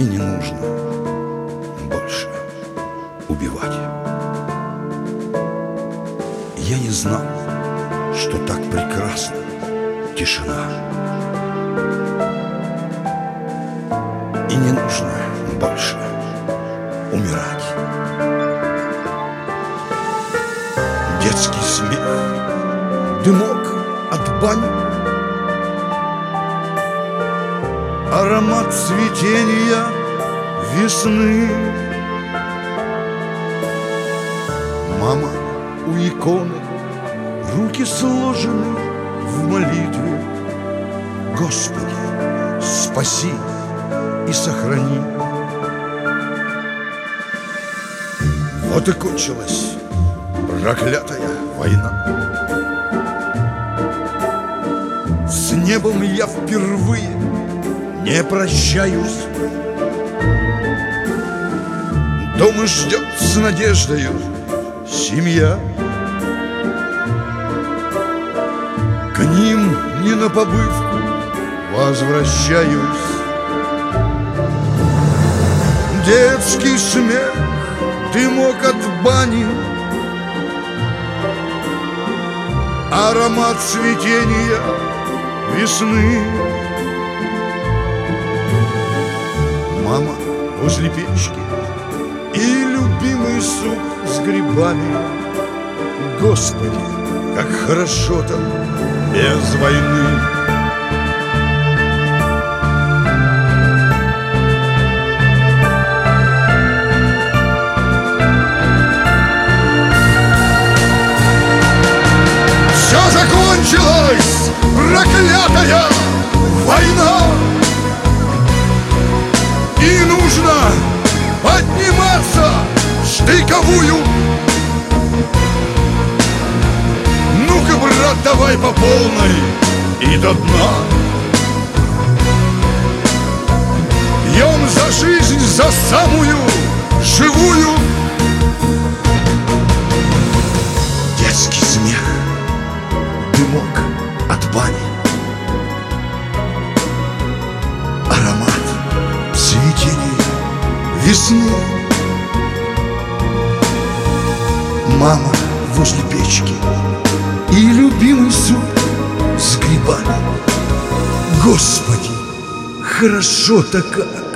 И не нужно больше убивать. Я не знал, что так прекрасна тишина. И не нужно больше умирать. Детский смех, дымок от бани, аромат цветения весны. Мама у иконы, руки сложены в молитве. Господи, спаси и сохрани. Вот и кончилась проклятая война. С небом я впервые не прощаюсь. Дома ждет с надеждою семья. К ним не на побывку возвращаюсь. Детский смех, дымок от бани, аромат цветения весны. Мама возле печки и любимый суп с грибами. Господи, как хорошо-то без войны. Все закончилось, проклятая война. И нужно подниматься в штыковую. Ну-ка, брат, давай по полной и до дна. Пьем за жизнь, за самую живую. Детский смех, дымок от бани, аромат цветения весны. Мама возле печки и любимый суп с грибами. Господи, хорошо-то как!